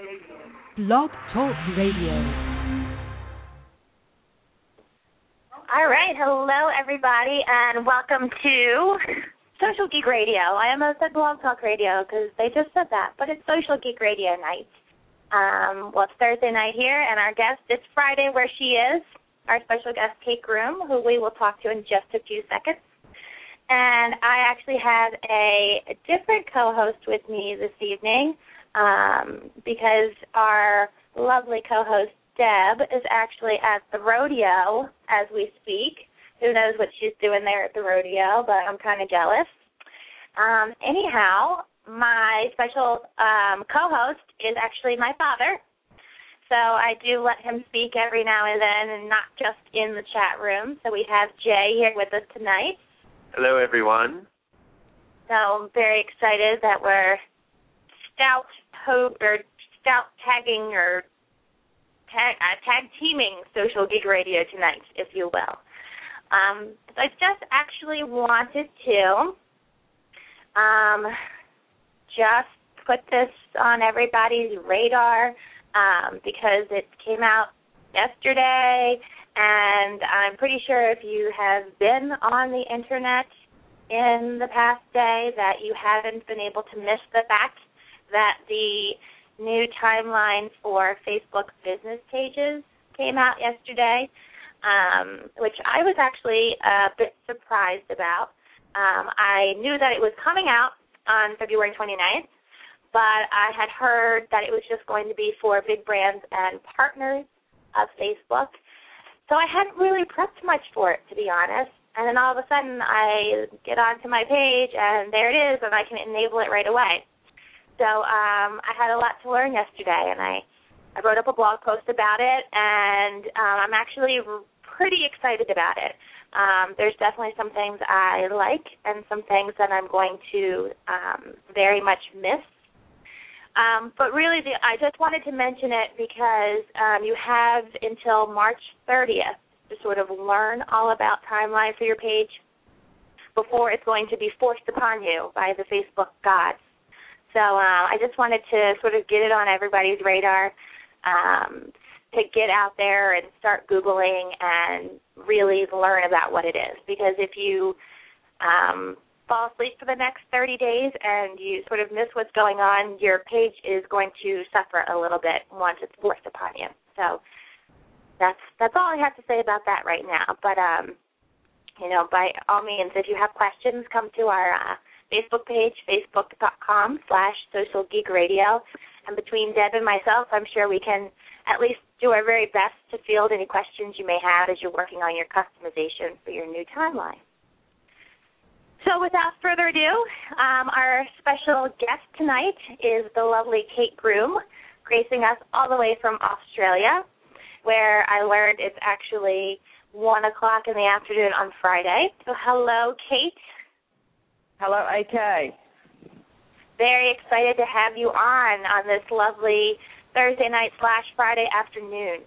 Blog Talk Radio. All right, hello everybody, and welcome to Social Geek Radio. I almost said Blog Talk Radio because they just said that, but it's Social Geek Radio night. Well, it's Thursday night here, and our guest, it's Friday where she is, our special guest, Kate Groom, who we will talk to in just a few seconds. And I actually have a different co-host with me this evening because our lovely co-host, Deb, is actually at the rodeo as we speak. Who knows what she's doing there at the rodeo, but I'm kind of jealous. Anyhow, my special co-host is actually my father. So I do let him speak every now and then and not just in the chat room. So we have Jay here with us tonight. Hello, everyone. So I'm very excited that we're tag teaming Social Geek Radio tonight, if you will. I just actually wanted to just put this on everybody's radar because it came out yesterday, and I'm pretty sure if you have been on the Internet in the past day that you haven't been able to miss the fact that the new timeline for Facebook business pages came out yesterday, which I was actually a bit surprised about. I knew that it was coming out on February 29th, but I had heard that it was just going to be for big brands and partners of Facebook. So I hadn't really prepped much for it, to be honest. And then all of a sudden I get onto my page, and there it is, and I can enable it right away. So I had a lot to learn yesterday, and I wrote up a blog post about it, and I'm actually pretty excited about it. There's definitely some things I like and some things that I'm going to very much miss. But really, I just wanted to mention it because you have until March 30th to sort of learn all about timeline for your page before it's going to be forced upon you by the Facebook gods. So I just wanted to sort of get it on everybody's radar to get out there and start Googling and really learn about what it is. Because if you fall asleep for the next 30 days and you sort of miss what's going on, your page is going to suffer a little bit once it's forced upon you. So that's all I have to say about that right now. But, by all means, if you have questions, come to our Facebook page, facebook.com/socialgeekradio. And between Deb and myself, I'm sure we can at least do our very best to field any questions you may have as you're working on your customization for your new timeline. So without further ado, our special guest tonight is the lovely Kate Groom, gracing us all the way from Australia, where I learned it's actually 1 o'clock in the afternoon on Friday. So hello, Kate. Hello, AK. Very excited to have you on this lovely Thursday night / Friday afternoon.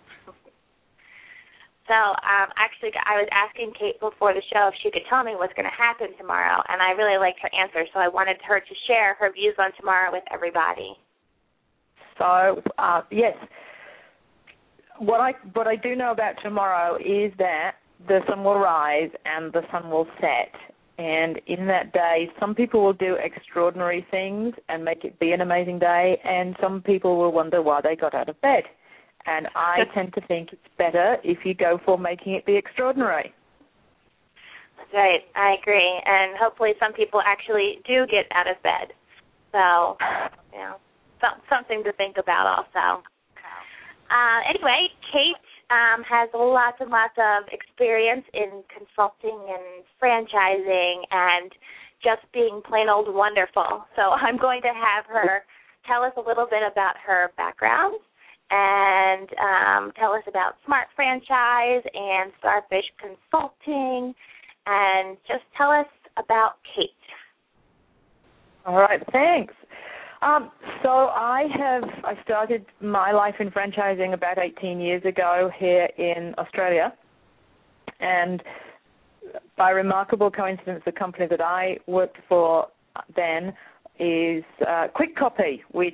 So actually, I was asking Kate before the show if she could tell me what's going to happen tomorrow, and I really liked her answer, so I wanted her to share her views on tomorrow with everybody. So, yes, what I do know about tomorrow is that the sun will rise and the sun will set, and in that day, some people will do extraordinary things and make it be an amazing day, and some people will wonder why they got out of bed. And I tend to think it's better if you go for making it be extraordinary. That's right. I agree. And hopefully some people actually do get out of bed. So, something to think about also. Anyway, Kate has lots and lots of experience in consulting and franchising and just being plain old wonderful. So I'm going to have her tell us a little bit about her background and tell us about Smart Franchise and Starfish Consulting, and just tell us about Kate. All right, thanks. So I started my life in franchising about 18 years ago here in Australia, and by remarkable coincidence, the company that I worked for then is Quick Copy, which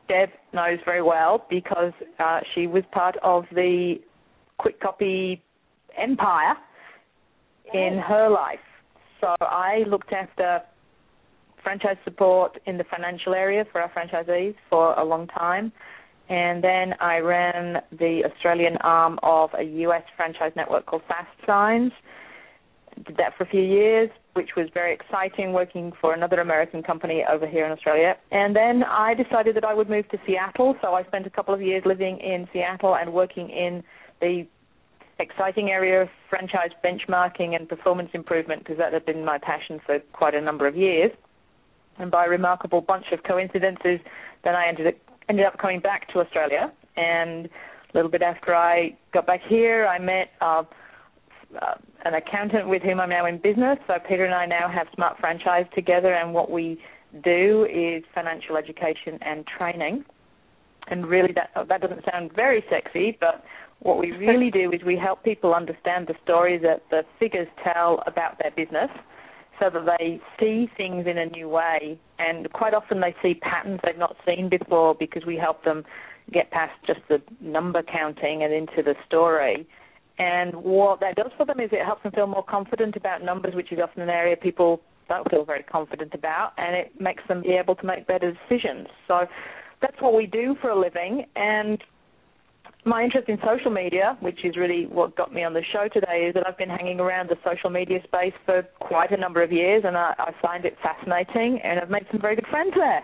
Deb knows very well because she was part of the Quick Copy empire in her life. So I looked after franchise support in the financial area for our franchisees for a long time. And then I ran the Australian arm of a US franchise network called Fast Signs. Did that for a few years, which was very exciting, working for another American company over here in Australia. And then I decided that I would move to Seattle, so I spent a couple of years living in Seattle and working in the exciting area of franchise benchmarking and performance improvement, because that had been my passion for quite a number of years. And by a remarkable bunch of coincidences, then I ended up coming back to Australia. And a little bit after I got back here, I met an accountant with whom I'm now in business. So Peter and I now have Smart Franchise together, and what we do is financial education and training. And really that doesn't sound very sexy, but what we really do is we help people understand the stories that the figures tell about their business so that they see things in a new way. And quite often they see patterns they've not seen before because we help them get past just the number counting and into the story. And what that does for them is it helps them feel more confident about numbers, which is often an area people don't feel very confident about, and it makes them be able to make better decisions. So that's what we do for a living. And my interest in social media, which is really what got me on the show today, is that I've been hanging around the social media space for quite a number of years, and I find it fascinating, and I've made some very good friends there.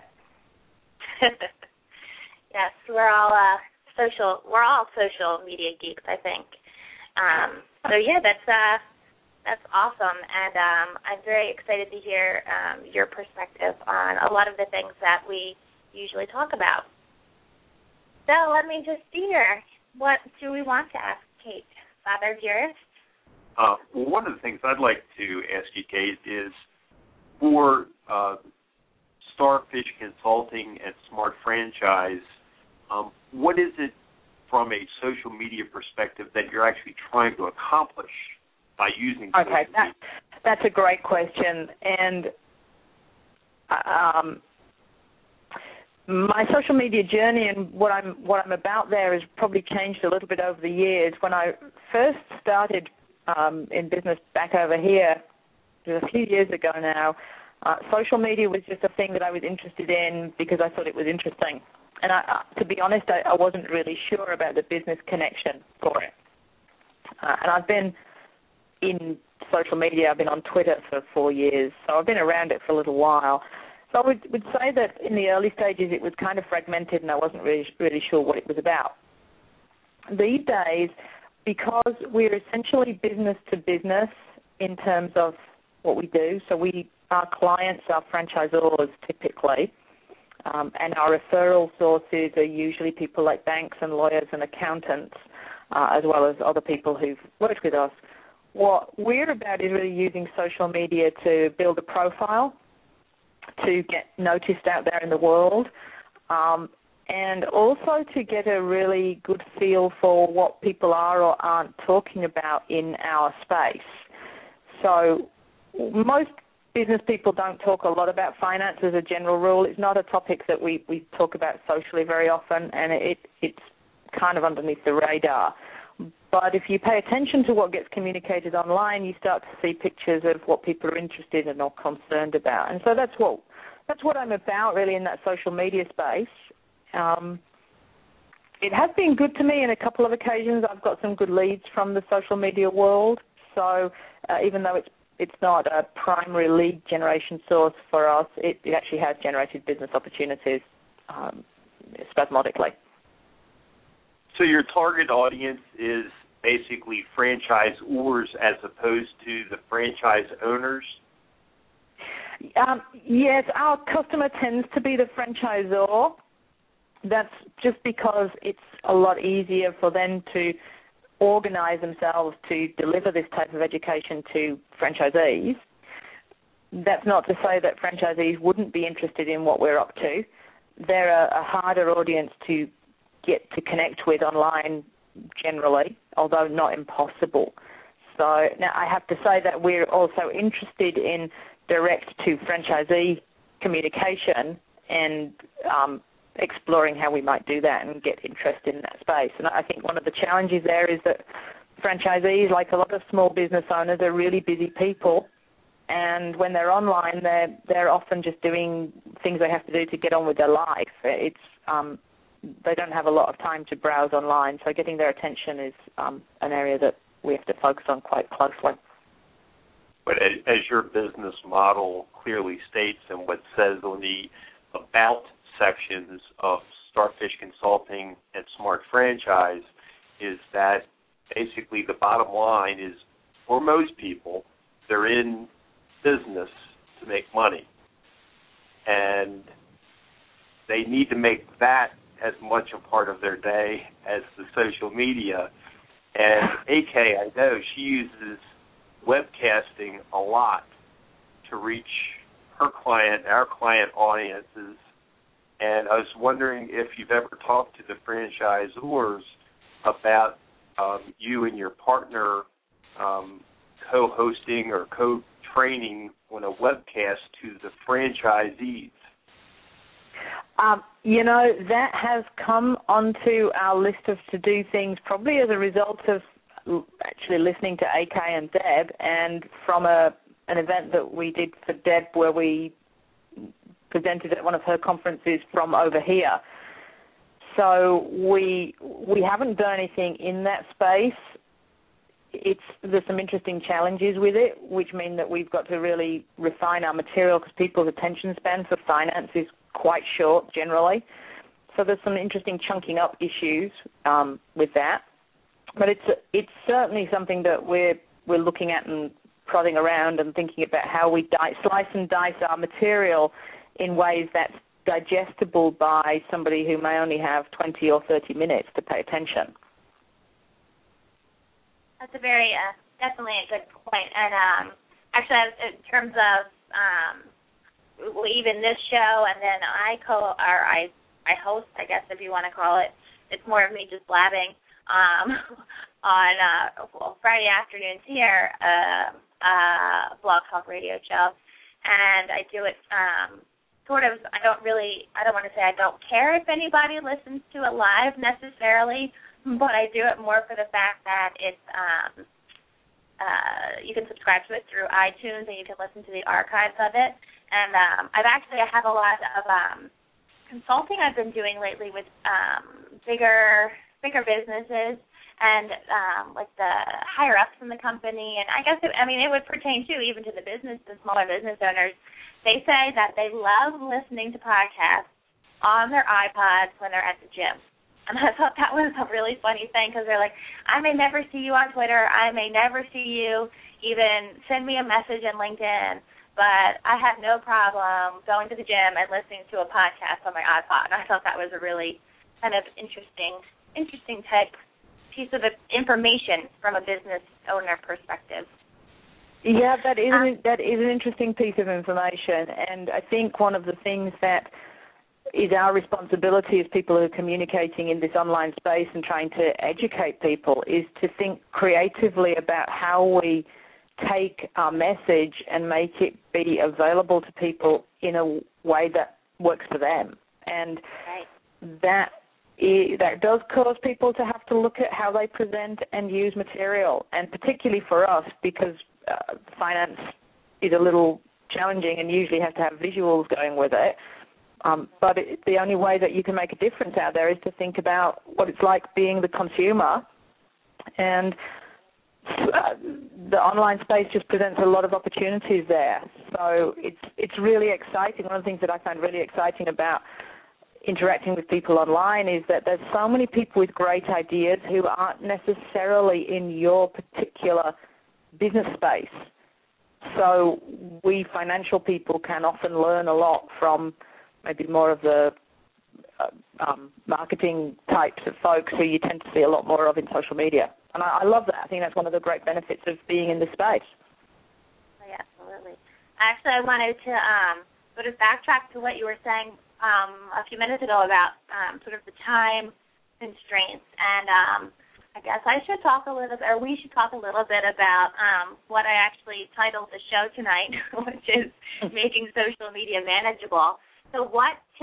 Yes, we're all social media geeks, I think. So yeah, that's awesome, and I'm very excited to hear your perspective on a lot of the things that we usually talk about. So let me just see here. What do we want to ask Kate? Father Dearest? Well, one of the things I'd like to ask you, Kate, is for Starfish Consulting and Smart Franchise, what is it from a social media perspective that you're actually trying to accomplish by using social media? That's a great question. And my social media journey and what I'm about there has probably changed a little bit over the years. When I first started in business back over here, it was a few years ago now, social media was just a thing that I was interested in because I thought it was interesting. And to be honest, I wasn't really sure about the business connection for it. And I've been in social media. I've been on Twitter for 4 years, so I've been around it for a little while. So I would say that in the early stages it was kind of fragmented and I wasn't really sure what it was about. These days, because we're essentially business to business in terms of what we do, so our clients are franchisors typically, and our referral sources are usually people like banks and lawyers and accountants, as well as other people who've worked with us. What we're about is really using social media to build a profile, to get noticed out there in the world, and also to get a really good feel for what people are or aren't talking about in our space. So most business people don't talk a lot about finance as a general rule. It's not a topic that we talk about socially very often, and it's kind of underneath the radar. But if you pay attention to what gets communicated online, you start to see pictures of what people are interested in or concerned about. And so that's what I'm about really in that social media space. It has been good to me in a couple of occasions. I've got some good leads from the social media world. So even though it's not a primary lead generation source for us, it actually has generated business opportunities spasmodically. So your target audience is basically franchisors as opposed to the franchise owners? Yes, our customer tends to be the franchisor. That's just because it's a lot easier for them to organize themselves to deliver this type of education to franchisees. That's not to say that franchisees wouldn't be interested in what we're up to. They're a harder audience to get to connect with online generally, although not impossible. So now I have to say that we're also interested in direct to franchisee communication and exploring how we might do that and get interest in that space. And I think one of the challenges there is that franchisees, like a lot of small business owners, are really busy people, and when they're online, they're often just doing things they have to do to get on with their life. They don't have a lot of time to browse online, so getting their attention is an area that we have to focus on quite closely. But as your business model clearly states, and what says on the About sections of Starfish Consulting and Smart Franchise, is that basically the bottom line is, for most people, they're in business to make money, and they need to make that as much a part of their day as the social media. And AK, I know she uses webcasting a lot to reach her client, our client audiences. And I was wondering if you've ever talked to the franchisors about you and your partner co-hosting or co-training on a webcast to the franchisees. That has come onto our list of to-do things probably as a result of actually listening to AK and Deb, and from an event that we did for Deb where we presented at one of her conferences from over here. So we haven't done anything in that space. There's some interesting challenges with it, which mean that we've got to really refine our material because people's attention span for finance is quite short generally. So there's some interesting chunking up issues with that. But it's certainly something that we're looking at and prodding around and thinking about how we slice and dice our material in ways that's digestible by somebody who may only have 20 or 30 minutes to pay attention. That's a very, definitely a good point. And actually, in terms of even this show, and then I host, I guess if you want to call it. It's more of me just blabbing on Friday afternoons here, Blog Talk Radio show, and I do it sort of. I don't want to say I don't care if anybody listens to it live necessarily, but I do it more for the fact that it's you can subscribe to it through iTunes and you can listen to the archives of it. And I have a lot of consulting I've been doing lately with bigger businesses and like the higher ups in the company. And I guess it would pertain too even to the smaller business owners. They say that they love listening to podcasts on their iPods when they're at the gym. And I thought that was a really funny thing because they're like, I may never see you on Twitter. I may never see you even send me a message in LinkedIn, but I have no problem going to the gym and listening to a podcast on my iPod. And I thought that was a really kind of interesting type piece of information from a business owner perspective. Yeah, that is an interesting piece of information. And I think one of the things that is our responsibility as people who are communicating in this online space and trying to educate people is to think creatively about how we take our message and make it be available to people in a way that works for them. And that does cause people to have to look at how they present and use material, and particularly for us because finance is a little challenging and usually have to have visuals going with it. But the only way that you can make a difference out there is to think about what it's like being the consumer. And the online space just presents a lot of opportunities there. So it's really exciting. One of the things that I find really exciting about interacting with people online is that there's so many people with great ideas who aren't necessarily in your particular business space. So we financial people can often learn a lot from maybe more of the marketing types of folks who you tend to see a lot more of in social media. And I love that. I think that's one of the great benefits of being in this space. Oh, yeah, absolutely. Actually, I wanted to sort of backtrack to what you were saying a few minutes ago about sort of the time constraints. And I guess we should talk a little bit about what I actually titled the show tonight, which is Making Social Media Manageable. So what tips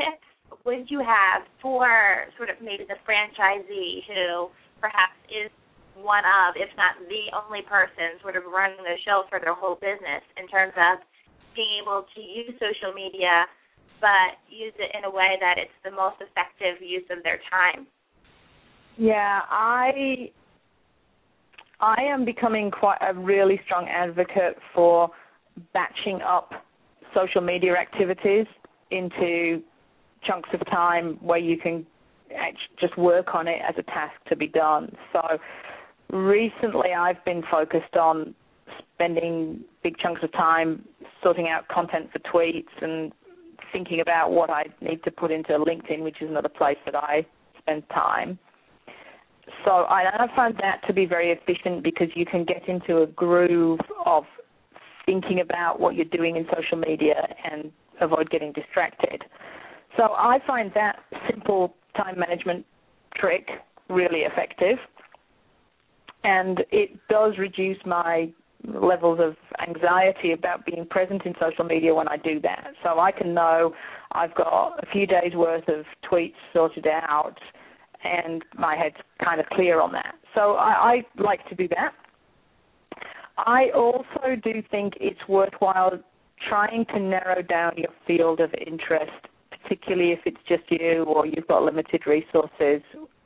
would you have for sort of maybe the franchisee who perhaps is one of, if not the only person sort of running the show for their whole business in terms of being able to use social media but use it in a way that it's the most effective use of their time? Yeah, I am becoming quite a really strong advocate for batching up social media activities into chunks of time where you can just work on it as a task to be done. So recently I've been focused on spending big chunks of time sorting out content for tweets and thinking about what I need to put into LinkedIn, which is another place that I spend time. So I find that to be very efficient because you can get into a groove of thinking about what you're doing in social media and avoid getting distracted. So I find that simple time management trick really effective, and it does reduce my levels of anxiety about being present in social media when I do that. So I can know I've got a few days' worth of tweets sorted out and my head's kind of clear on that. So I like to do that. I also do think it's worthwhile trying to narrow down your field of interest, particularly if it's just you or you've got limited resources,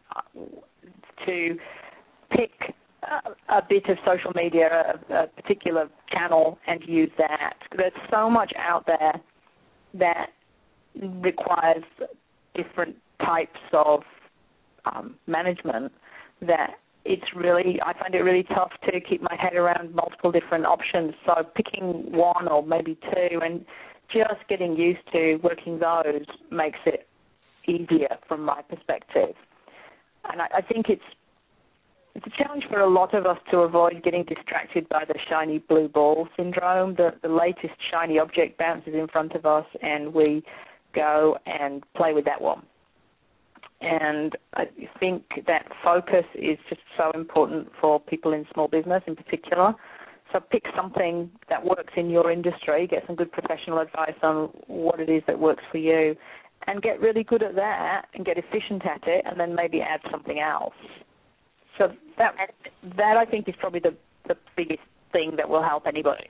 to pick a bit of social media, a particular channel, and use that. There's so much out there that requires different types of management that I find it really tough to keep my head around multiple different options. So picking one or maybe two and just getting used to working those makes it easier from my perspective. And I think it's a challenge for a lot of us to avoid getting distracted by the shiny blue ball syndrome. The latest shiny object bounces in front of us and we go and play with that one. And I think that focus is just so important for people in small business in particular. So pick something that works in your industry, get some good professional advice on what it is that works for you, and get really good at that and get efficient at it, and then maybe add something else. So that I think is probably the biggest thing that will help anybody.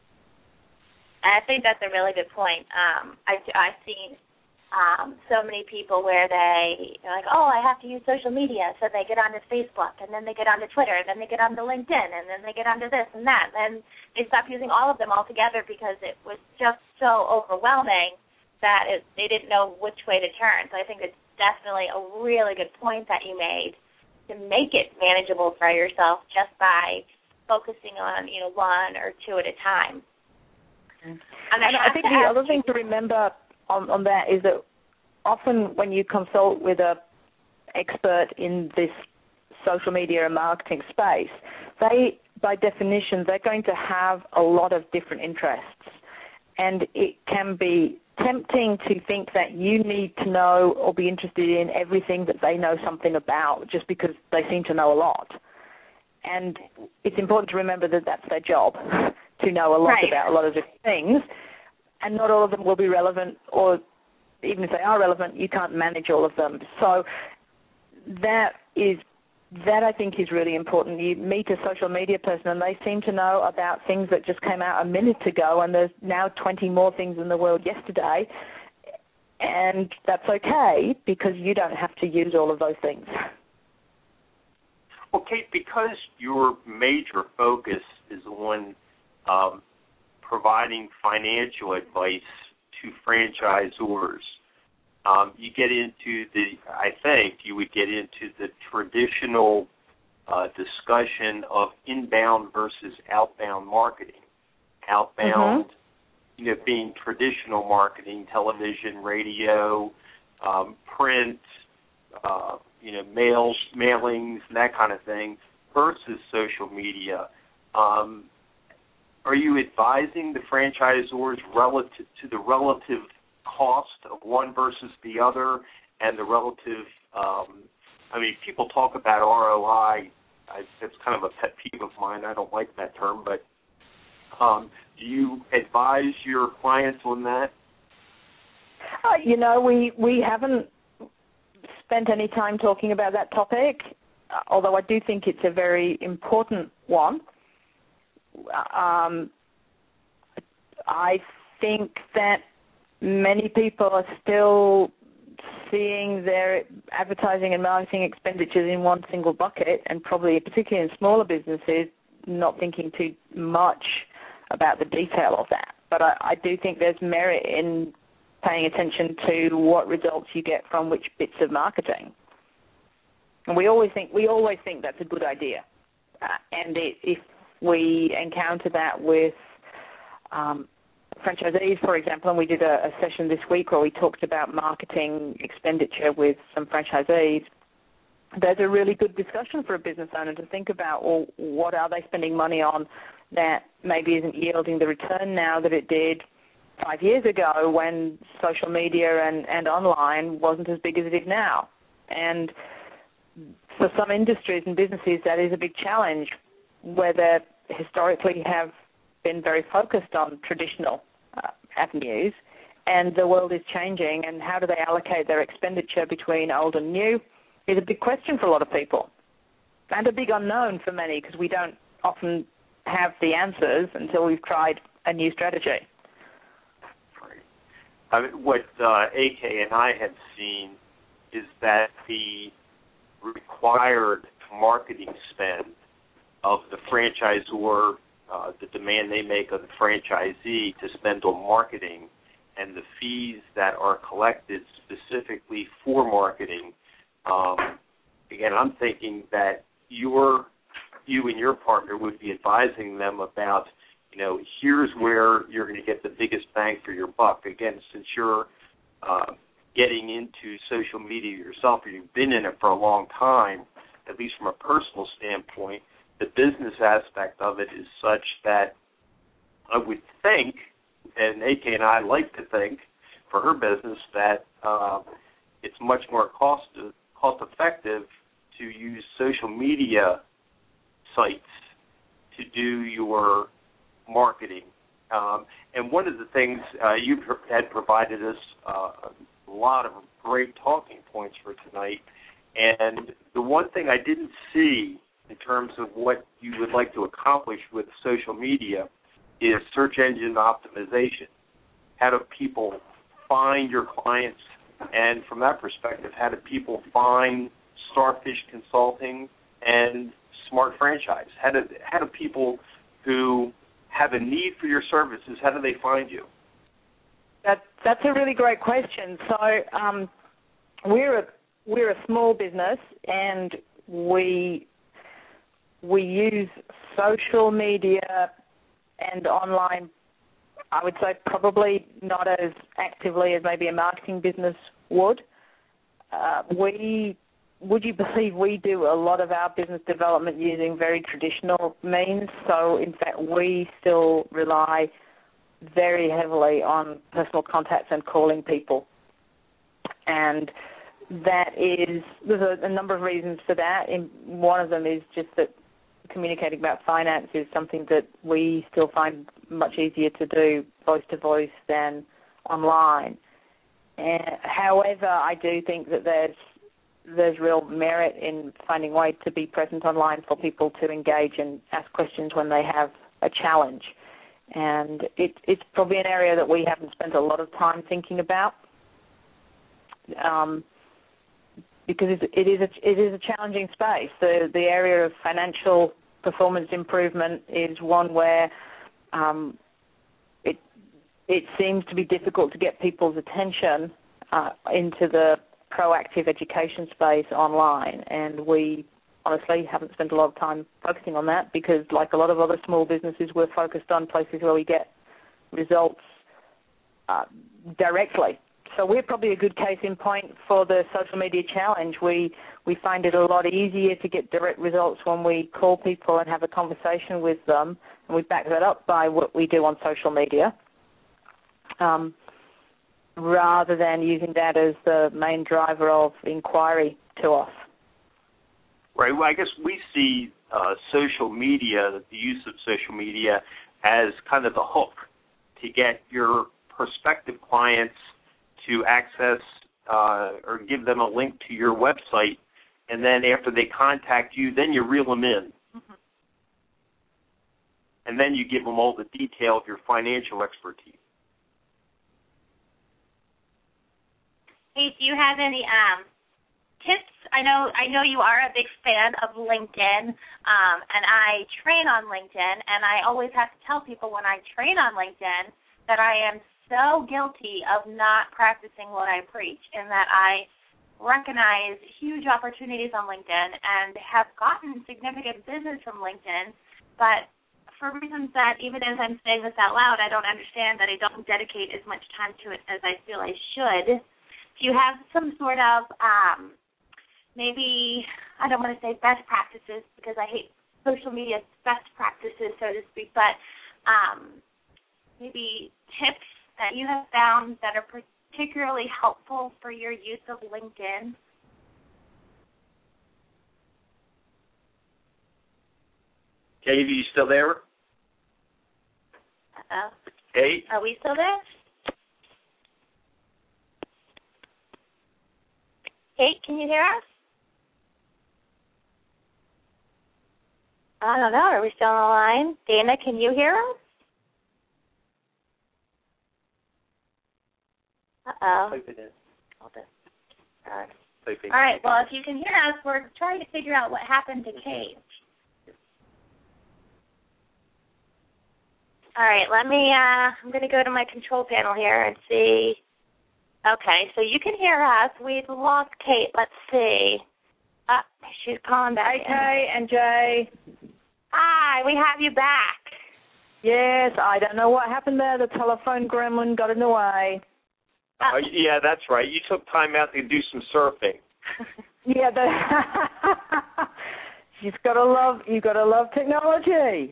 I think that's a really good point. I've seen so many people where they're like, oh, I have to use social media, so they get onto Facebook, and then they get onto Twitter, and then they get onto LinkedIn, and then they get onto this and that, and they stop using all of them altogether because it was just so overwhelming that they didn't know which way to turn. So I think it's definitely a really good point that you made to make it manageable for yourself just by focusing on one or two at a time. And I think the other thing to remember on that is that often when you consult with an expert in this social media and marketing space, they, by definition, they're going to have a lot of different interests. And it can be tempting to think that you need to know or be interested in everything that they know something about just because they seem to know a lot. And it's important to remember that that's their job, to know a lot about a lot of different things. And not all of them will be relevant, or even if they are relevant, you can't manage all of them. So that I think is really important. You meet a social media person and they seem to know about things that just came out a minute ago, and there's now 20 more things in the world yesterday, and that's okay because you don't have to use all of those things. Well, Kate, because your major focus is on providing financial advice to franchisors, you get into I think you would get into the traditional discussion of inbound versus outbound marketing. Outbound, being traditional marketing, television, radio, print, mailings, that kind of thing, versus social media. Are you advising the franchisors relative to the relative cost of one versus the other and the relative, people talk about ROI. It's kind of a pet peeve of mine. I don't like that term, but do you advise your clients on that? We haven't spent any time talking about that topic, although I do think it's a very important one. I think that many people are still seeing their advertising and marketing expenditures in one single bucket, and probably particularly in smaller businesses, not thinking too much about the detail of that. But I do think there's merit in paying attention to what results you get from which bits of marketing. And we always think that's a good idea. And if we encounter that with franchisees, for example, and we did a session this week where we talked about marketing expenditure with some franchisees, there's a really good discussion for a business owner to think about, well, what are they spending money on that maybe isn't yielding the return now that it did 5 years ago when social media and online wasn't as big as it is now. And for some industries and businesses, that is a big challenge, where they historically have been very focused on traditional avenues, and the world is changing, and how do they allocate their expenditure between old and new is a big question for a lot of people, and a big unknown for many, because we don't often have the answers until we've tried a new strategy. What AK and I have seen is that the required marketing spend of the franchisor, the demand they make of the franchisee to spend on marketing, and the fees that are collected specifically for marketing. Again, I'm thinking that you and your partner would be advising them about, here's where you're going to get the biggest bang for your buck. Again, since you're getting into social media yourself, or you've been in it for a long time, at least from a personal standpoint, the business aspect of it is such that I would think, and AK and I like to think, for her business, that it's much more cost effective to use social media sites to do your marketing. And one of the things you had provided us a lot of great talking points for tonight, and the one thing I didn't see in terms of what you would like to accomplish with social media is search engine optimization. How do people find your clients? And from that perspective, how do people find Starfish Consulting and Smart Franchise? How do people who have a need for your services, how do they find you? That's a really great question. So we're a small business, and we use social media and online, I would say probably not as actively as maybe a marketing business would. Would you believe we do a lot of our business development using very traditional means? So, in fact, we still rely very heavily on personal contacts and calling people. And there's a number of reasons for that. One of them is just that communicating about finance is something that we still find much easier to do voice-to-voice than online. However, I do think that there's real merit in finding ways to be present online for people to engage and ask questions when they have a challenge. And it's probably an area that we haven't spent a lot of time thinking about, because it is a challenging space. The area of financial performance improvement is one where it seems to be difficult to get people's attention into the proactive education space online, and we honestly haven't spent a lot of time focusing on that because, like a lot of other small businesses, we're focused on places where we get results directly. So we're probably a good case in point for the social media challenge. We find it a lot easier to get direct results when we call people and have a conversation with them, and we back that up by what we do on social media, rather than using that as the main driver of inquiry to us. Right. Well, I guess we see social media, the use of social media, as kind of the hook to get your prospective clients to access or give them a link to your website, and then after they contact you, then you reel them in. Mm-hmm. And then you give them all the detail of your financial expertise. Hey, do you have any tips? I know you are a big fan of LinkedIn, and I train on LinkedIn, and I always have to tell people when I train on LinkedIn that I am so guilty of not practicing what I preach, and that I recognize huge opportunities on LinkedIn and have gotten significant business from LinkedIn, but for reasons that even as I'm saying this out loud, I don't understand that I don't dedicate as much time to it as I feel I should. Do you have some sort of maybe, I don't want to say best practices because I hate social media best practices, so to speak, but maybe tips that you have found that are particularly helpful for your use of LinkedIn? Kate, are you still there? Uh-oh. Kate? Are we still there? Kate, can you hear us? I don't know. Are we still on the line? Dana, can you hear us? Uh-oh. Type it in. Hold it. All Type right. Well, if you can hear us, we're trying to figure out what happened to Kate. All right. I'm going to go to my control panel here and see. Okay. So you can hear us. We've lost Kate. Let's see. She's calling back. Hey, Kay and Jay. Hi. We have you back. Yes, I don't know what happened there. The telephone gremlin got in the way. Yeah, that's right. You took time out to do some surfing. Yeah, you gotta love technology.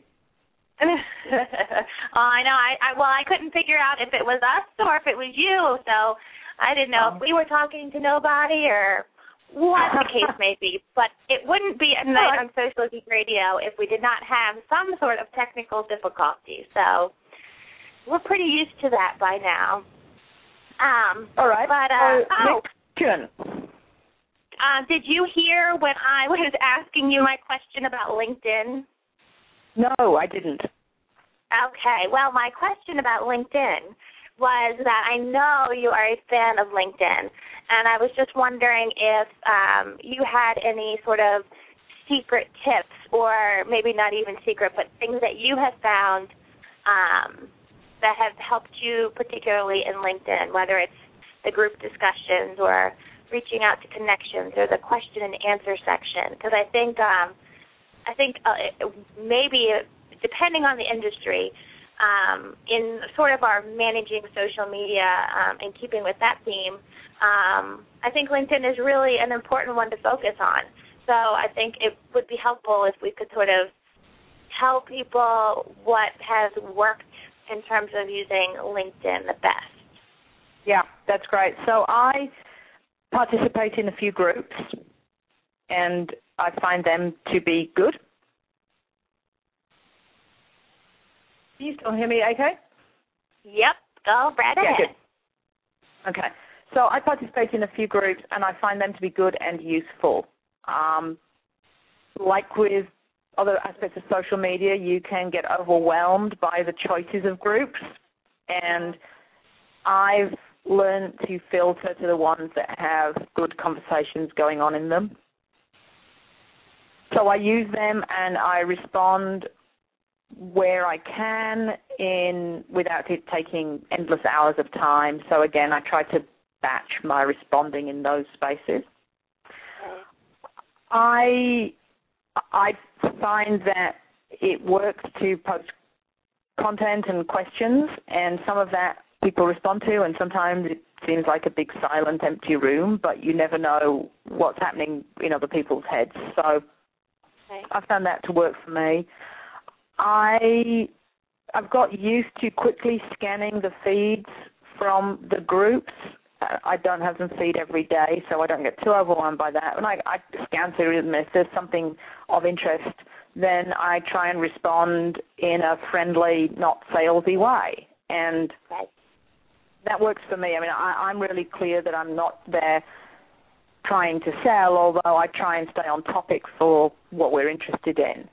I know. I couldn't figure out if it was us or if it was you, so I didn't know if we were talking to nobody or what the case may be. But it wouldn't be a night on Social Geek Radio if we did not have some sort of technical difficulty. So we're pretty used to that by now. All right. But question. Did you hear when I was asking you my question about LinkedIn? No, I didn't. Okay. Well, my question about LinkedIn was that I know you are a fan of LinkedIn, and I was just wondering if you had any sort of secret tips, or maybe not even secret, but things that you have found that have helped you particularly in LinkedIn, whether it's the group discussions or reaching out to connections or the question and answer section. Because I think maybe depending on the industry, in sort of our managing social media and keeping with that theme, I think LinkedIn is really an important one to focus on. So I think it would be helpful if we could sort of tell people what has worked in terms of using LinkedIn the best. Yeah, that's great. So I participate in a few groups, and I find them to be good. Do you still hear me okay? Yep, go right ahead. Good. Okay. So I participate in a few groups, and I find them to be good and useful. Like with other aspects of social media, you can get overwhelmed by the choices of groups, and I've learned to filter to the ones that have good conversations going on in them. So I use them and I respond where I can without it taking endless hours of time. So again, I try to batch my responding in those spaces. I find that it works to post content and questions, and some of that people respond to, and sometimes it seems like a big silent, empty room, but you never know what's happening in other people's heads. So I've found that to work for me. I've got used to quickly scanning the feeds from the groups. I don't have them feed every day, so I don't get too overwhelmed by that. When I scan through them, if there's something of interest, then I try and respond in a friendly, not salesy way. And that works for me. I mean, I'm really clear that I'm not there trying to sell, although I try and stay on topic for what we're interested in.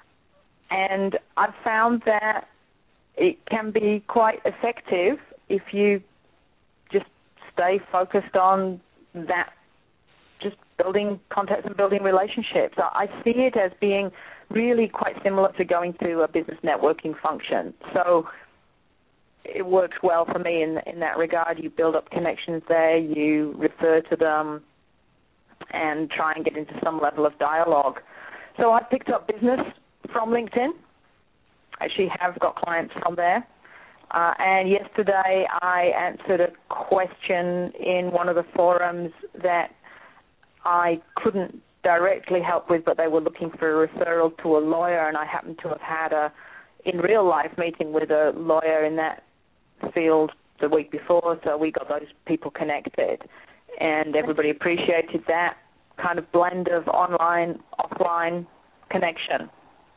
And I've found that it can be quite effective if you just stay focused on that, just building contacts and building relationships. I see it as being really quite similar to going to a business networking function. So it works well for me in that regard. You build up connections there, you refer to them, and try and get into some level of dialogue. So I picked up business from LinkedIn. I actually have got clients from there. And yesterday I answered a question in one of the forums that I couldn't directly help with, but they were looking for a referral to a lawyer, and I happened to have had in real life meeting with a lawyer in that field the week before, so we got those people connected. And everybody appreciated that kind of blend of online, offline connection.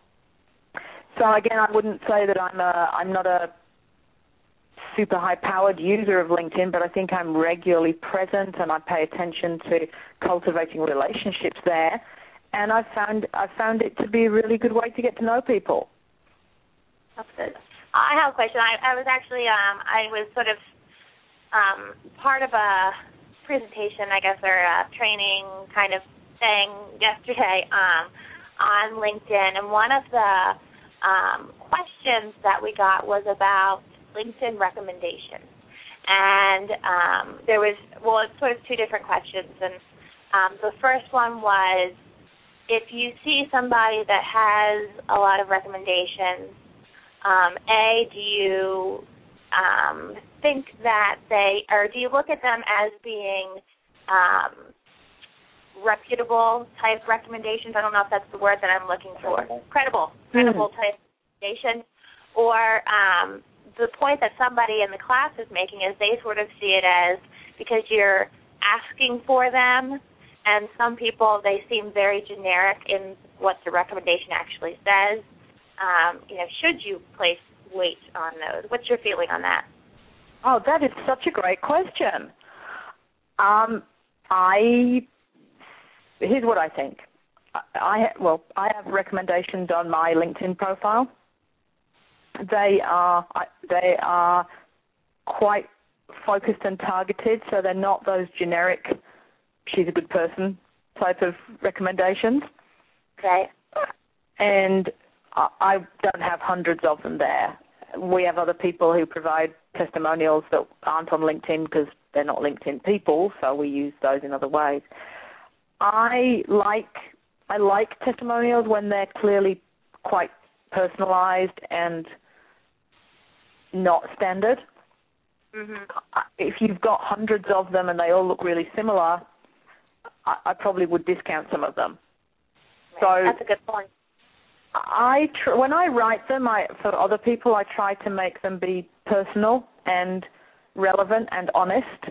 So again, I wouldn't say that I'm not a super high-powered user of LinkedIn, but I think I'm regularly present and I pay attention to cultivating relationships there. And I've found it to be a really good way to get to know people. That's good. I have a question. I was actually I was sort of part of a presentation, I guess, or a training kind of thing yesterday on LinkedIn, and one of the questions that we got was about LinkedIn recommendations. And there was, it's sort of two different questions. And the first one was, if you see somebody that has a lot of recommendations, do you think that do you look at them as being reputable type recommendations? I don't know if that's the word that I'm looking for. Credible type recommendations. Or the point that somebody in the class is making is they sort of see it as, because you're asking for them, and some people, they seem very generic in what the recommendation actually says. Should you place weight on those? What's your feeling on that? Oh, that is such a great question. Here's what I think. I have recommendations on my LinkedIn profile. They are quite focused and targeted, so they're not those generic, she's a good person type of recommendations. Okay. And I don't have hundreds of them there. We have other people who provide testimonials that aren't on LinkedIn because they're not LinkedIn people, so we use those in other ways. I like testimonials when they're clearly quite personalized and not standard. Mm-hmm. If you've got hundreds of them and they all look really similar, I probably would discount some of them. Right. That's a good point. When I write them for other people, I try to make them be personal and relevant and honest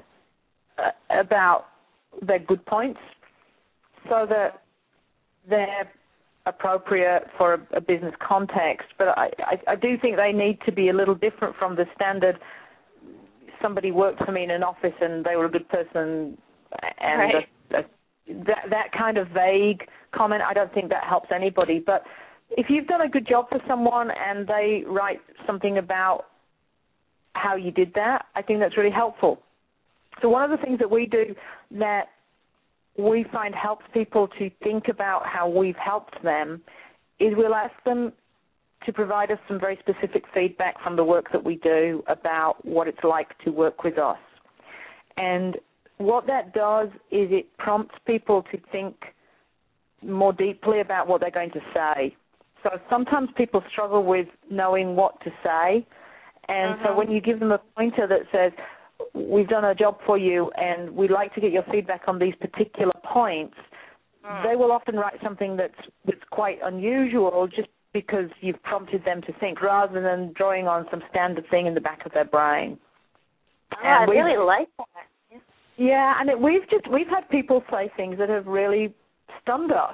about their good points, so that they're appropriate for a business context. But I do think they need to be a little different from the standard, somebody worked for me in an office and they were a good person, and right. that kind of vague comment, I don't think that helps anybody. But if you've done a good job for someone and they write something about how you did that, I think that's really helpful. So one of the things that we do that we find helps people to think about how we've helped them is we'll ask them to provide us some very specific feedback from the work that we do about what it's like to work with us. And what that does is it prompts people to think more deeply about what they're going to say. So sometimes people struggle with knowing what to say, and so when you give them a pointer that says, we've done a job for you and we'd like to get your feedback on these particular points, they will often write something that's quite unusual just because you've prompted them to think, rather than drawing on some standard thing in the back of their brain. I really like that. Yeah, and we've had people say things that have really stunned us.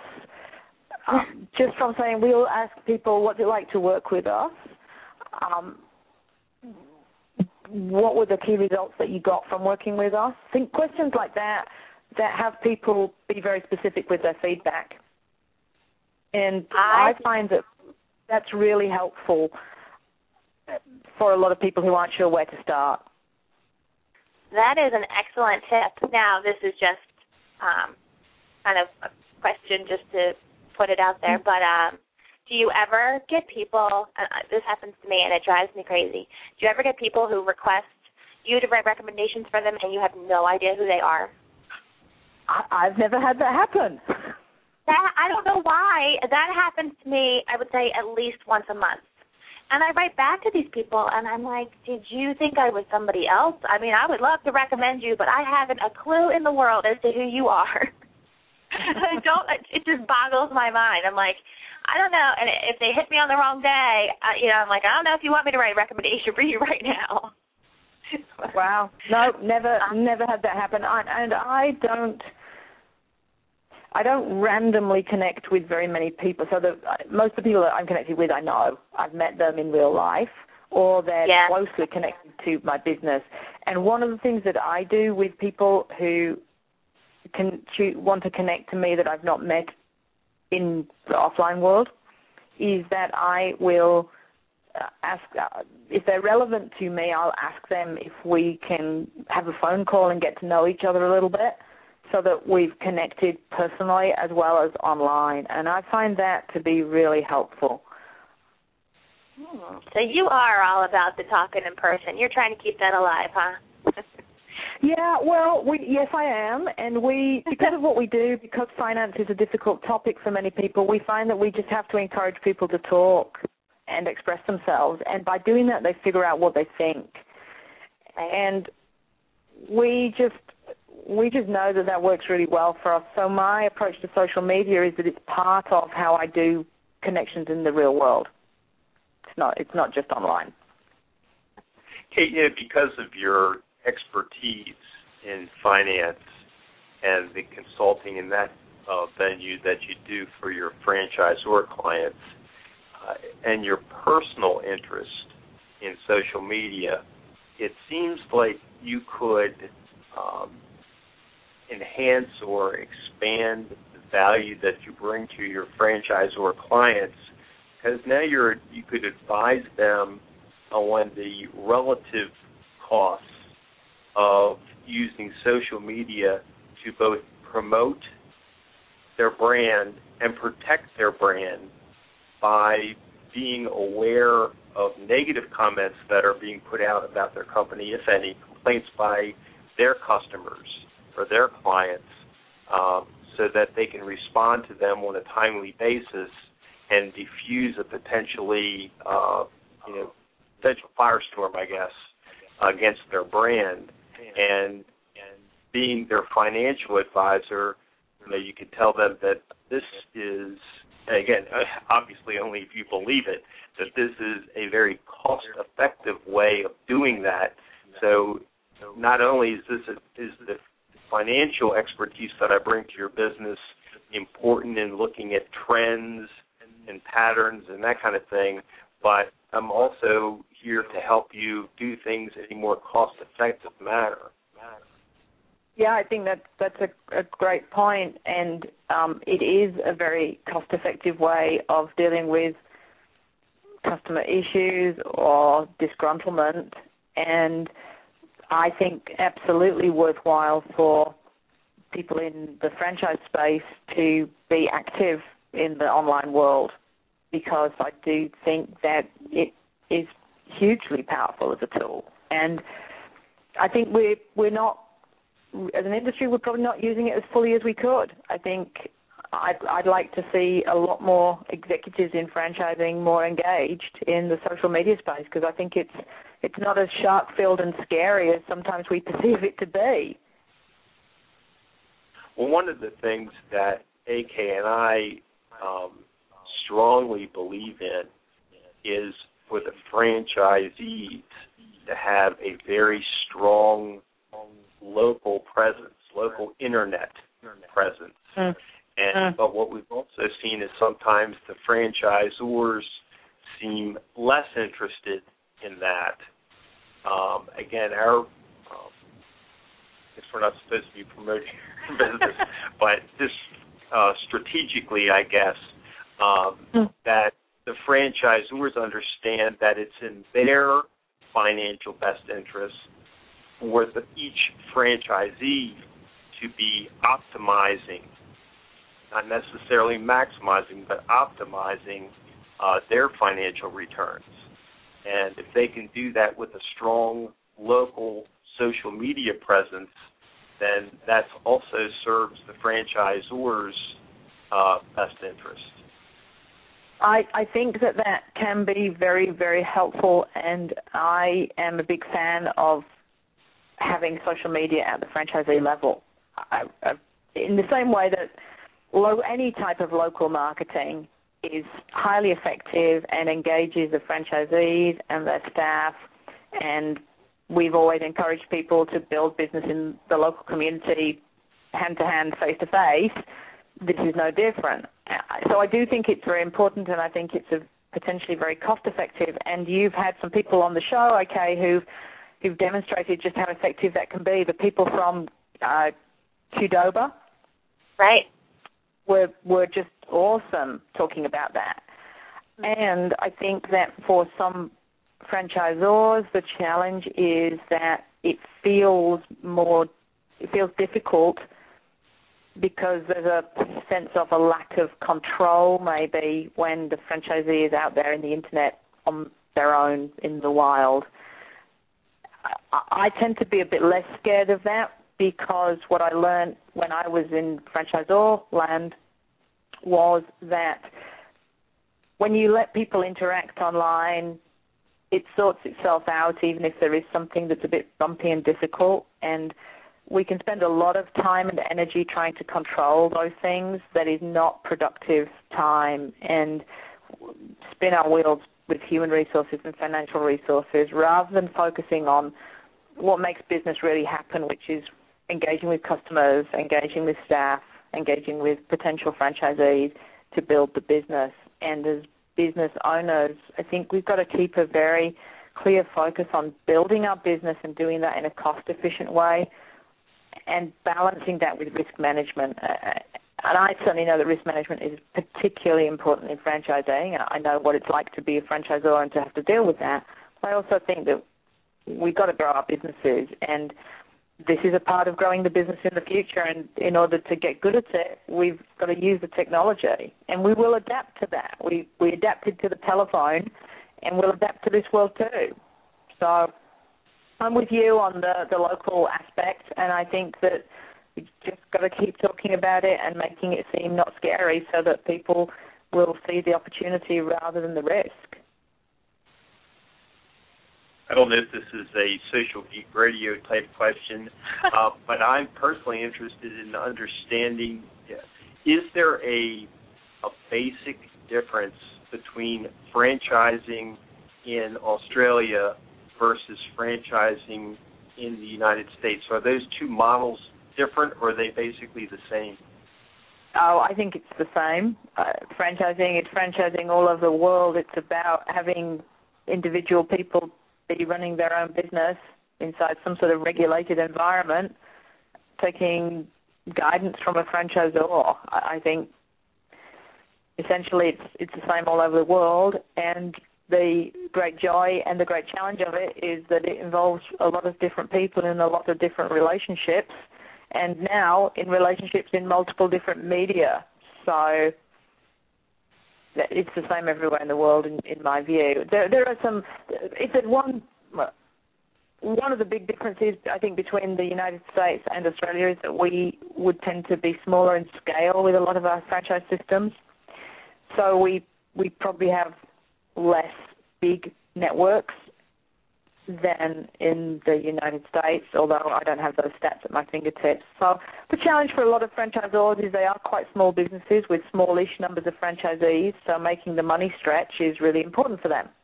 Just from saying, we'll ask people what's it like to work with us, what were the key results that you got from working with us? Think questions like that have people be very specific with their feedback. And I find that that's really helpful for a lot of people who aren't sure where to start. That is an excellent tip. Now, this is just kind of a question just to put it out there, but do you ever get people, this happens to me and it drives me crazy, do you ever get people who request you to write recommendations for them and you have no idea who they are? I've never had that happen. I don't know why. That happens to me, I would say, at least once a month. And I write back to these people, and I'm like, did you think I was somebody else? I mean, I would love to recommend you, but I haven't a clue in the world as to who you are. It just boggles my mind. I'm like, I don't know. And if they hit me on the wrong day, I'm like, I don't know if you want me to write a recommendation for you right now. Wow. No, never had that happen. I don't randomly connect with very many people. So most of the people that I'm connected with, I know. I've met them in real life, or they're closely connected to my business. And one of the things that I do with people who want to connect to me that I've not met in the offline world is that I will ask, if they're relevant to me, I'll ask them if we can have a phone call and get to know each other a little bit so that we've connected personally as well as online. And I find that to be really helpful. So you are all about the talking in person. You're trying to keep that alive, huh? Yeah, well, yes, I am. And because of what we do, because finance is a difficult topic for many people, we find that we just have to encourage people to talk and express themselves. And by doing that, they figure out what they think. And we just know that works really well for us. So my approach to social media is that it's part of how I do connections in the real world. It's not just online. Kate, because of your expertise in finance and the consulting in that venue that you do for your franchisor clients, and your personal interest in social media, it seems like you could enhance or expand the value that you bring to your franchisor clients, because now you could advise them on the relative costs of using social media to both promote their brand and protect their brand by being aware of negative comments that are being put out about their company, if any, complaints by their customers or their clients, so that they can respond to them on a timely basis and diffuse a potentially potential firestorm, I guess, against their brand. And being their financial advisor, you can tell them that this is, again, obviously only if you believe it, that this is a very cost-effective way of doing that. So not only is the financial expertise that I bring to your business important in looking at trends and patterns and that kind of thing, but I'm also here to help you do things in a more cost-effective manner. Yeah, I think that's a great point, and it is a very cost-effective way of dealing with customer issues or disgruntlement, and I think absolutely worthwhile for people in the franchise space to be active in the online world, because I do think that it is hugely powerful as a tool. And I think we're not, as an industry, we're probably not using it as fully as we could. I think I'd like to see a lot more executives in franchising more engaged in the social media space, because I think it's not as shark-filled and scary as sometimes we perceive it to be. Well, one of the things that AK and I strongly believe in is for the franchisees to have a very strong local presence, local internet presence. But what we've also seen is sometimes the franchisors seem less interested in that. Again, I guess we're not supposed to be promoting business, but just strategically, I guess, that the franchisors understand that it's in their financial best interest for each franchisee to be optimizing, not necessarily maximizing, but optimizing their financial returns. And if they can do that with a strong local social media presence, then that also serves the franchisor's best interest. I think that can be very, very helpful, and I am a big fan of having social media at the franchisee level. In the same way that any type of local marketing is highly effective and engages the franchisees and their staff, and we've always encouraged people to build business in the local community hand-to-hand, face-to-face. This is no different. So I do think it's very important, and I think it's potentially very cost-effective. And you've had some people on the show, okay, who've demonstrated just how effective that can be. The people from Qdoba, right, were just awesome talking about that. And I think that for some franchisors, the challenge is that it feels difficult because there's a sense of a lack of control maybe when the franchisee is out there in the internet on their own in the wild. I tend to be a bit less scared of that because what I learned when I was in franchisor land was that when you let people interact online, it sorts itself out even if there is something that's a bit bumpy and difficult, and we can spend a lot of time and energy trying to control those things. That is not productive time, and spin our wheels with human resources and financial resources rather than focusing on what makes business really happen, which is engaging with customers, engaging with staff, engaging with potential franchisees to build the business. And as business owners, I think we've got to keep a very clear focus on building our business and doing that in a cost-efficient way and balancing that with risk management. And I certainly know that risk management is particularly important in franchising. I know what it's like to be a franchisor and to have to deal with that. But I also think that we've got to grow our businesses, and this is a part of growing the business in the future, and in order to get good at it, we've got to use the technology, and we will adapt to that. We adapted to the telephone, and we'll adapt to this world too. So I'm with you on the local aspect, and I think that we've just got to keep talking about it and making it seem not scary so that people will see the opportunity rather than the risk. I don't know if this is a Social Geek Radio type question, but I'm personally interested in understanding, is there a basic difference between franchising in Australia versus franchising in the United States? Are those two models different, or are they basically the same? Oh, I think it's the same. Franchising is franchising all over the world. It's about having individual people be running their own business inside some sort of regulated environment, taking guidance from a franchisor. I think essentially it's the same all over the world, and the great joy and the great challenge of it is that it involves a lot of different people in a lot of different relationships, and now in relationships in multiple different media. So it's the same everywhere in the world, in my view. There are some. It's one of the big differences, I think, between the United States and Australia is that we would tend to be smaller in scale with a lot of our franchise systems. So we probably have less big networks than in the United States, although I don't have those stats at my fingertips. So the challenge for a lot of franchisors is they are quite small businesses with smallish numbers of franchisees, so making the money stretch is really important for them.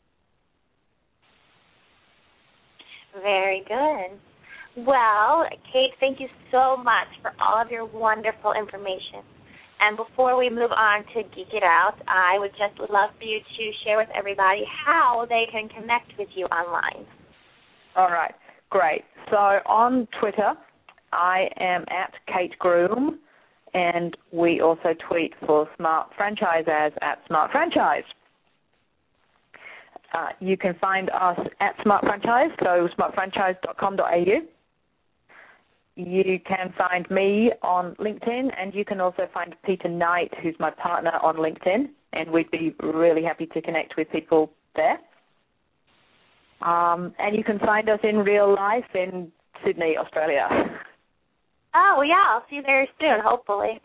Very good. Well, Kate, thank you so much for all of your wonderful information. And before we move on to Geek It Out, I would just love for you to share with everybody how they can connect with you online. All right, great. So on Twitter, I am at Kate Groom, and we also tweet for Smart Franchise as @SmartFranchise. You can find us at Smart Franchise, so smartfranchise.com.au. You can find me on LinkedIn, and you can also find Peter Knight, who's my partner, on LinkedIn, and we'd be really happy to connect with people there. And you can find us in real life in Sydney, Australia. Oh, yeah, I'll see you there soon, hopefully.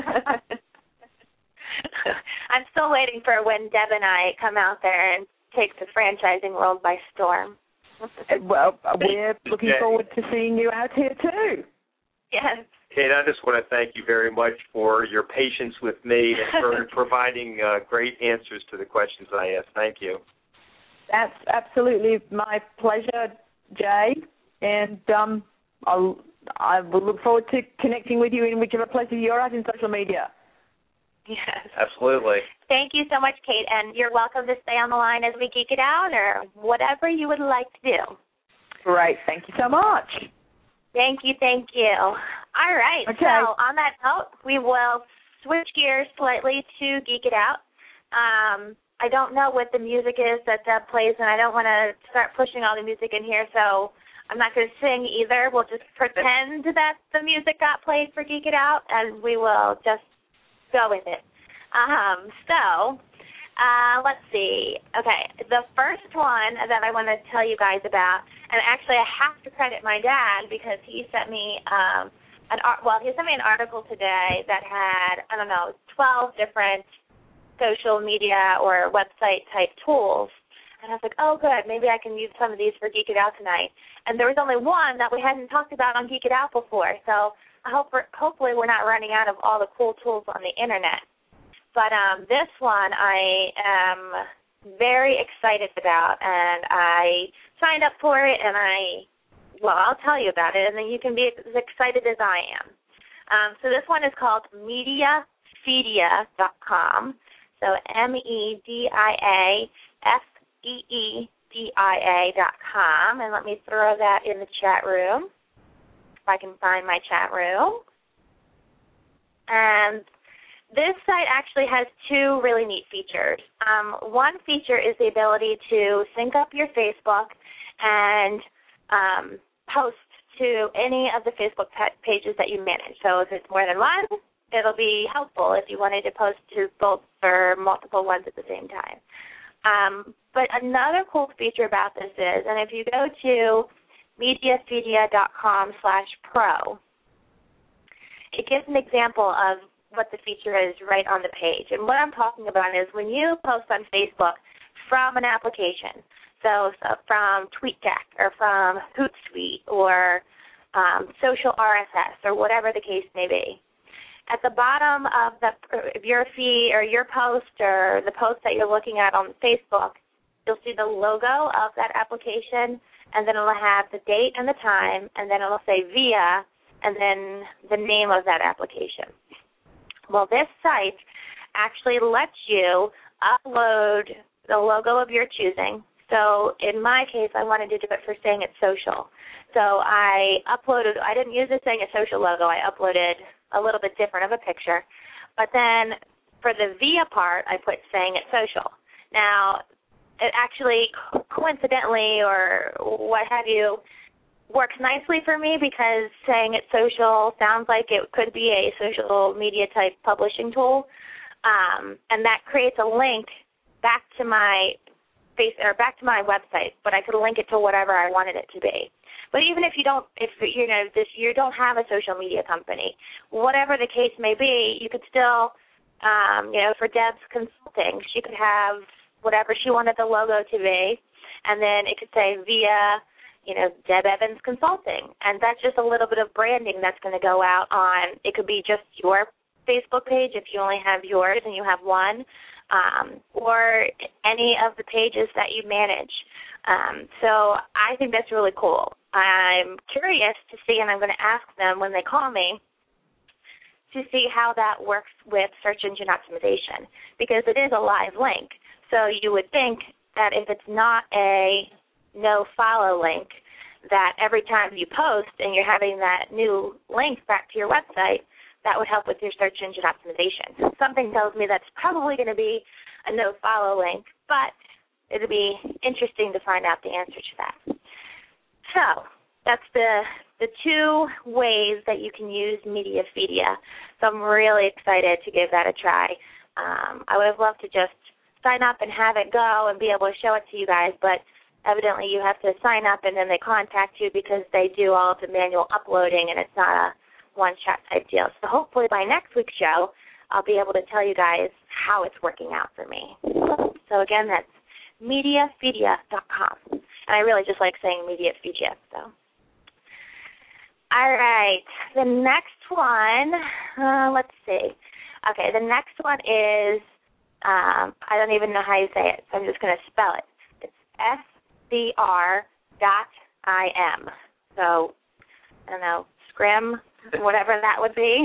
I'm still waiting for when Deb and I come out there and take the franchising world by storm. Well, we're looking forward to seeing you out here, too. Yes. Kate, I just want to thank you very much for your patience with me and for providing great answers to the questions I asked. Thank you. That's absolutely my pleasure, Jay, and I will look forward to connecting with you in whichever places you're at in social media. Yes. Absolutely. Thank you so much, Kate, and you're welcome to stay on the line as we geek it out or whatever you would like to do. Great. Thank you so much. Thank you. All right. Okay. So on that note, we will switch gears slightly to Geek It Out. I don't know what the music is that Deb plays, and I don't want to start pushing all the music in here, so I'm not going to sing either. We'll just pretend that the music got played for Geek It Out, and we will just go with it. Let's see. Okay, the first one that I want to tell you guys about, and actually I have to credit my dad because he sent me he sent me an article today that had, 12 different social media or website-type tools. And I was like, oh, good, maybe I can use some of these for Geek It Out tonight. And there was only one that we hadn't talked about on Geek It Out before, so hopefully we're not running out of all the cool tools on the Internet. But this one I am very excited about, and I signed up for it, and I'll tell you about it, and then you can be as excited as I am. So this one is called Mediafeedia.com. So MEDIAFEEDIA.com, and let me throw that in the chat room, if I can find my chat room. And this site actually has two really neat features. One feature is the ability to sync up your Facebook and post to any of the Facebook pages that you manage. So if it's more than one, it'll be helpful if you wanted to post to both or multiple ones at the same time. But another cool feature about this is, and if you go to Mediafeedia.com/pro, it gives an example of what the feature is right on the page. And what I'm talking about is when you post on Facebook from an application, so from TweetDeck or from Hootsuite or Social RSS or whatever the case may be, at the bottom of your feed or your post or the post that you're looking at on Facebook, you'll see the logo of that application, and then it'll have the date and the time, and then it'll say via, and then the name of that application. Well, this site actually lets you upload the logo of your choosing. So in my case, I wanted to do it for Saying It Social. So I didn't use the Saying It Social logo. I uploaded a little bit different of a picture. But then for the via part, I put Saying It Social. Now, it actually coincidentally or what have you works nicely for me because Saying It Social sounds like it could be a social media type publishing tool. And that creates a link back to my website, but I could link it to whatever I wanted it to be. But even if you don't have a social media company, whatever the case may be, you could still, for Deb's consulting, she could have whatever she wanted the logo to be, and then it could say via, Deb Evans Consulting, and that's just a little bit of branding that's going to go out on. It could be just your Facebook page if you only have yours and you have one, or any of the pages that you manage. So I think that's really cool. I'm curious to see, and I'm going to ask them when they call me, to see how that works with search engine optimization, because it is a live link. So you would think that if it's not a no-follow link, that every time you post and you're having that new link back to your website, that would help with your search engine optimization. Something tells me that's probably going to be a no-follow link, but it'll be interesting to find out the answer to that. So that's the two ways that you can use Mediafedia. So I'm really excited to give that a try. I would have loved to just sign up and have it go and be able to show it to you guys, but evidently you have to sign up and then they contact you because they do all of the manual uploading and it's not a one-shot type deal. So hopefully by next week's show, I'll be able to tell you guys how it's working out for me. So again, that's Mediafedia.com. And I really just like saying Mediafedia. So, all right, the next one, let's see. Okay, the next one is, I don't even know how you say it, so I'm just going to spell it. It's scr.im. So, I don't know, scrim, whatever that would be.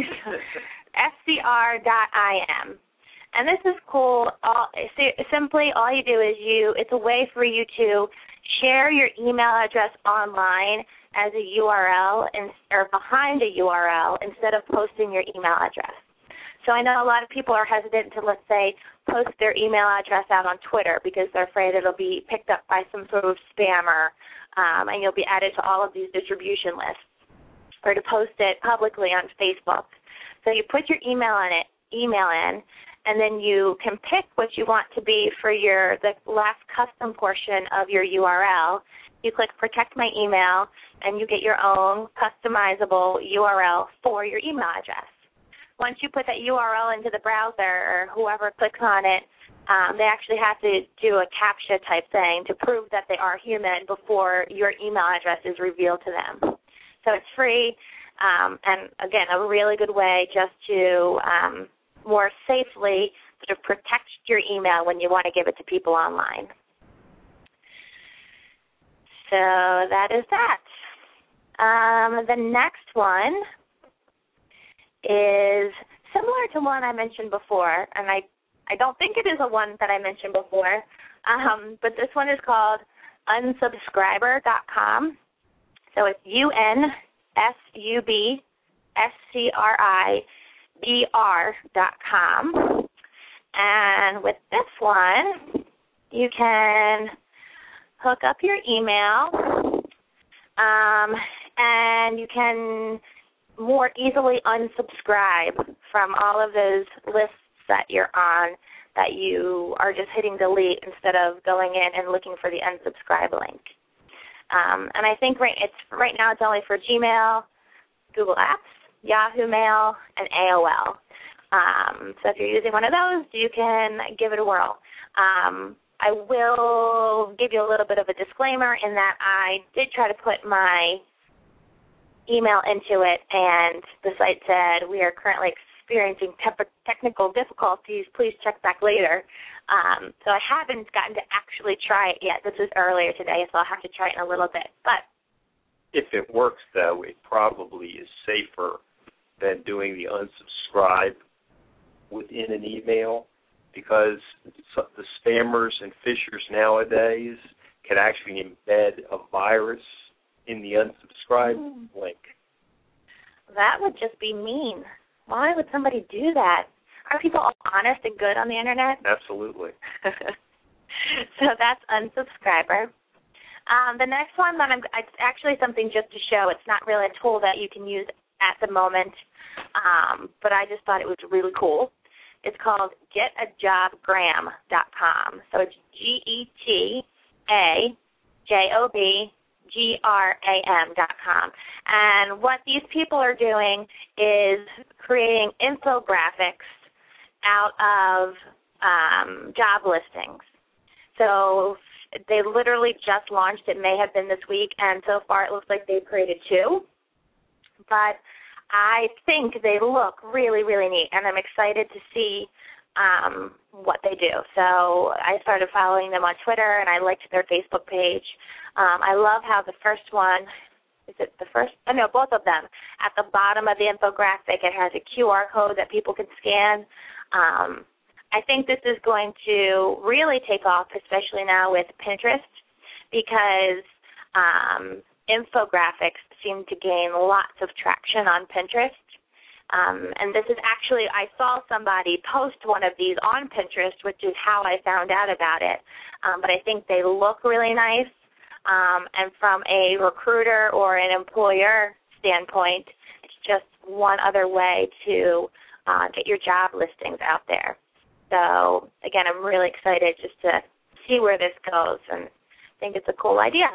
scr.im. And this is cool. Simply, all you do is it's a way for you to share your email address online as a URL or behind a URL instead of posting your email address. So I know a lot of people are hesitant to, let's say, post their email address out on Twitter because they're afraid it'll be picked up by some sort of spammer and you'll be added to all of these distribution lists, or to post it publicly on Facebook. So you put your email in, and then you can pick what you want to be for the last custom portion of your URL. You click Protect My Email, and you get your own customizable URL for your email address. Once you put that URL into the browser, or whoever clicks on it, they actually have to do a CAPTCHA type thing to prove that they are human before your email address is revealed to them. So it's free, and again, a really good way just to more safely sort of protect your email when you want to give it to people online. So that is that. The next one is similar to one I mentioned before, and I don't think it is a one that I mentioned before, but this one is called unsubscriber.com. So it's unsubscriber.com. And with this one, you can hook up your email, and you can more easily unsubscribe from all of those lists that you're on that you are just hitting delete instead of going in and looking for the unsubscribe link. And I think right now it's only for Gmail, Google Apps, Yahoo Mail, and AOL. So if you're using one of those, you can give it a whirl. I will give you a little bit of a disclaimer in that I did try to put my email into it, and the site said, we are currently experiencing technical difficulties. Please check back later. So I haven't gotten to actually try it yet. This is earlier today, so I'll have to try it in a little bit. But if it works, though, it probably is safer than doing the unsubscribe within an email, because the spammers and phishers nowadays can actually embed a virus in the unsubscribe link. That would just be mean. Why would somebody do that? Are people all honest and good on the Internet? Absolutely. So that's unsubscriber. The next one, it's actually something just to show. It's not really a tool that you can use at the moment, but I just thought it was really cool. It's called getajobgram.com. So it's getajobgram.com. And what these people are doing is creating infographics out of job listings. So they literally just launched. It may have been this week, and so far it looks like they've created 2. But I think they look really, really neat, and I'm excited to see what they do. So I started following them on Twitter, and I liked their Facebook page. I love how the first one, is it the first? Oh, no, both of them. At the bottom of the infographic, it has a QR code that people can scan. I think this is going to really take off, especially now with Pinterest, because infographics seem to gain lots of traction on Pinterest. And this is actually, I saw somebody post one of these on Pinterest, which is how I found out about it. But I think they look really nice. And from a recruiter or an employer standpoint, it's just one other way to get your job listings out there. So, again, I'm really excited just to see where this goes, and I think it's a cool idea.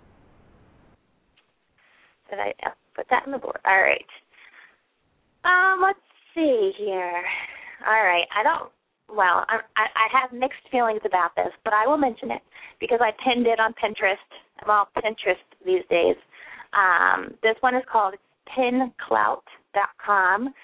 Did I put that on the board? All right. Let's see here. All right. I have mixed feelings about this, but I will mention it because I pinned it on Pinterest. I'm all Pinterest these days. This one is called pinclout.com,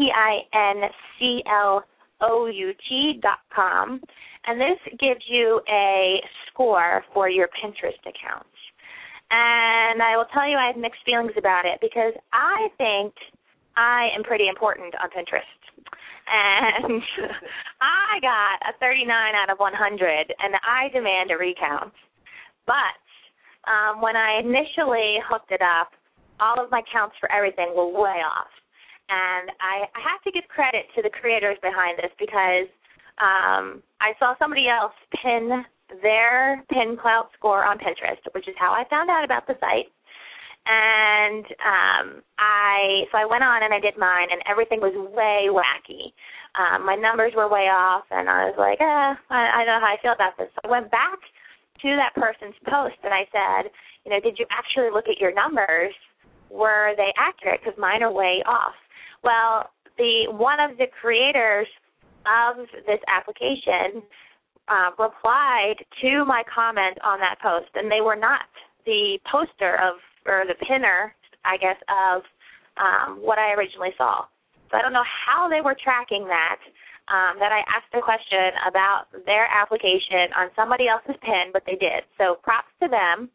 pinclout.com, and this gives you a score for your Pinterest account. And I will tell you I have mixed feelings about it because I think I am pretty important on Pinterest. And I got a 39 out of 100, and I demand a recount. But when I initially hooked it up, all of my counts for everything were way off. And I have to give credit to the creators behind this because I saw somebody else pin their Pinclout score on Pinterest, which is how I found out about the site. And so I went on and I did mine, and everything was way wacky. My numbers were way off, and I was like, I don't know how I feel about this. So I went back to that person's post, and I said, did you actually look at your numbers? Were they accurate? Because mine are way off. Well, one of the creators of this application replied to my comment on that post, and they were not the poster or the pinner, I guess, of what I originally saw. So I don't know how they were tracking that I asked a question about their application on somebody else's pin, but they did. So props to them.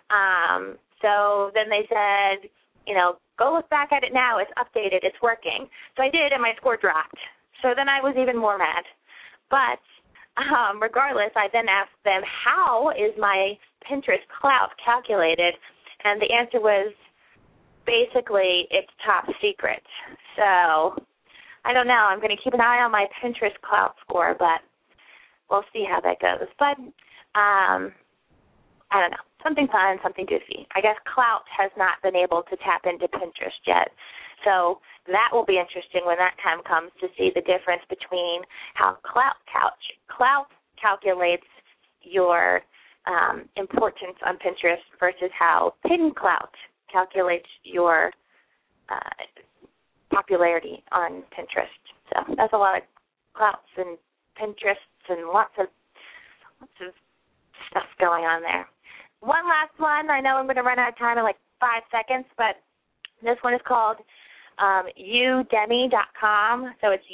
So then they said, go look back at it now. It's updated. It's working. So I did, and my score dropped. So then I was even more mad. But regardless, I then asked them, how is my Pinterest clout calculated? And the answer was basically it's top secret. So I don't know. I'm going to keep an eye on my Pinterest clout score, but we'll see how that goes. But I don't know. Something fun, something goofy. I guess Clout has not been able to tap into Pinterest yet. So that will be interesting when that time comes to see the difference between how Clout calculates your importance on Pinterest versus how Pinclout calculates your popularity on Pinterest. So that's a lot of clouts and Pinterests and lots of stuff going on there. One last one. I know I'm going to run out of time in like 5 seconds, but this one is called Udemy.com. So it's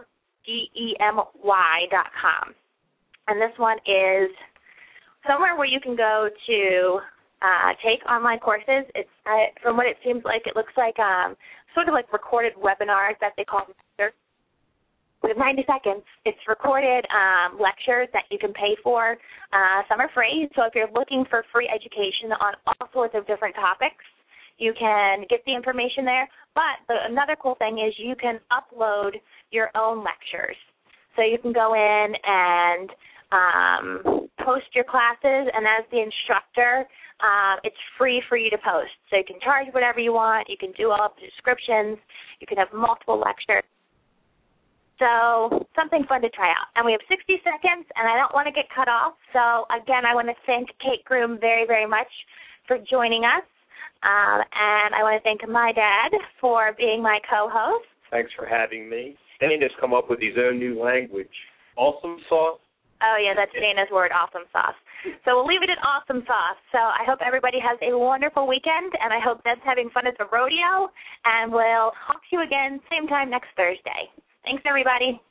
Udemy.com. And this one is somewhere where you can go to take online courses. It's from what it seems like, it looks like sort of like recorded webinars that they call with 90 seconds. It's recorded lectures that you can pay for. Some are free, so if you're looking for free education on all sorts of different topics, you can get the information there. But another cool thing is you can upload your own lectures. So you can go in and post your classes, and as the instructor, it's free for you to post. So you can charge whatever you want. You can do all of the descriptions. You can have multiple lectures. So something fun to try out. And we have 60 seconds, and I don't want to get cut off. So, again, I want to thank Kate Groom very, very much for joining us. And I want to thank my dad for being my co-host. Thanks for having me. Dana's come up with his own new language. Awesome sauce? Oh, yeah, that's Dana's word, awesome sauce. So we'll leave it at awesome sauce. So I hope everybody has a wonderful weekend, and I hope Deb's having fun at the rodeo. And we'll talk to you again same time next Thursday. Thanks, everybody.